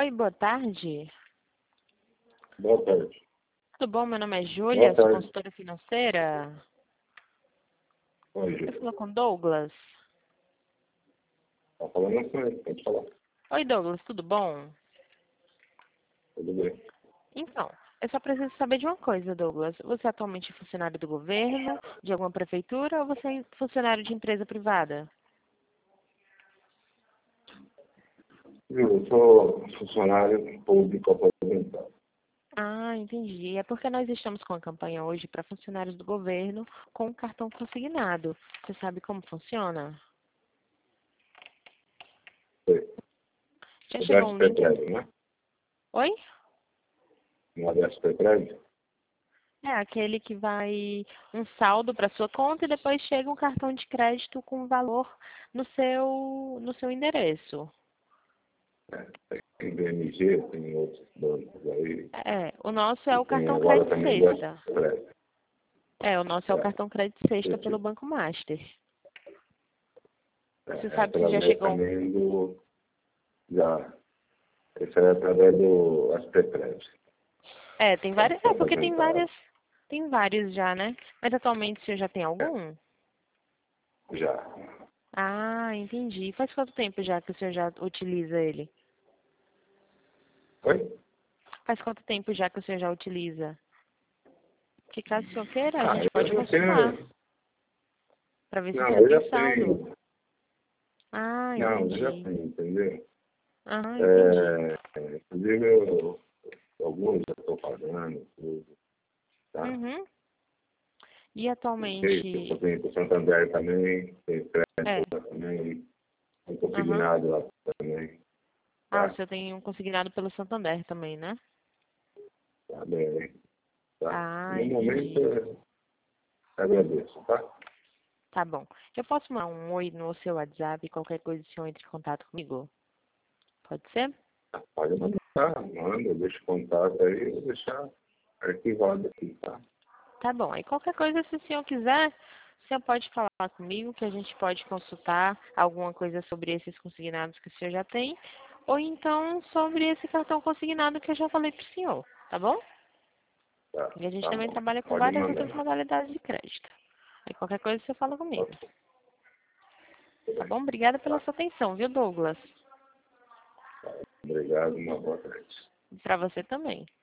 Oi, boa tarde. Boa tarde. Tudo bom? Meu nome é Júlia, Boa sou tarde. consultora financeira. Oi, Você Júlia. falou com Douglas? Tá falando com ele, pode falar. Oi, Douglas, tudo bom? Tudo bem. Então, eu só preciso saber de uma coisa, Douglas. Você é atualmente funcionário do governo, de alguma prefeitura, ou você é funcionário de empresa privada? Eu sou funcionário público aposentado. Ah, entendi. É porque nós estamos com a campanha hoje para funcionários do governo com cartão consignado. Você sabe como funciona? Sei. Já O chegou um DSP link? Prévio, né? Oi? Uma DSP Prévio? É aquele que vai um saldo para sua conta e depois chega um cartão de crédito com valor no seu endereço. Tem BMG, tem outros bancos aí. É, o nosso é E o tem cartão agora crédito também o sexta. DSP Prévio. É, o nosso é o É, cartão crédito sexta pelo esse, Banco Master. Você é sabe se já através chegou. também do... Já. Esse é através do SP Prévio. É, tem várias. SP É, porque tem aposentado. várias. Tem vários já, né? Mas atualmente você já tem algum? Já. Ah, entendi. Faz quanto tempo já que o senhor já utiliza ele? Oi? Faz quanto tempo já que o senhor já utiliza? Que caso o senhor queira, a Ah, gente eu pode já consultar tenho... para ver se o Não, senhor eu tem já saldo. tenho... Ah, Não, eu já entendi. tenho, entendeu? Ah, entendi. Inclusive, alguns já estou pagando, tudo, tá? Uhum. E Ok? Eu atualmente, tenho com o Santander também, tem crédito é, lá também, tem aham. consignado lá também, Ah, o tá? senhor tem um consignado pelo Santander também, né? Tá bem, tá? Ah, No momento, entendi. eu agradeço, tá? Tá bom. Eu posso mandar um oi no seu WhatsApp e qualquer coisa o senhor entre em contato comigo? Pode ser? Pode mandar, manda, deixa o contato aí, eu vou deixar arquivado aqui, tá? Tá bom. Aí qualquer coisa, se o senhor quiser, o senhor pode falar comigo, que a gente pode consultar alguma coisa sobre esses consignados que o senhor já tem, ou então sobre esse cartão consignado que eu já falei pro senhor, tá bom? Tá, E a gente tá também bom. trabalha com Pode várias outras mandar. modalidades de crédito. Aí qualquer coisa você fala comigo. Ok, Tá bom? Obrigada pela tá. sua atenção, viu, Douglas? Obrigado, uma boa tarde. Pra você também.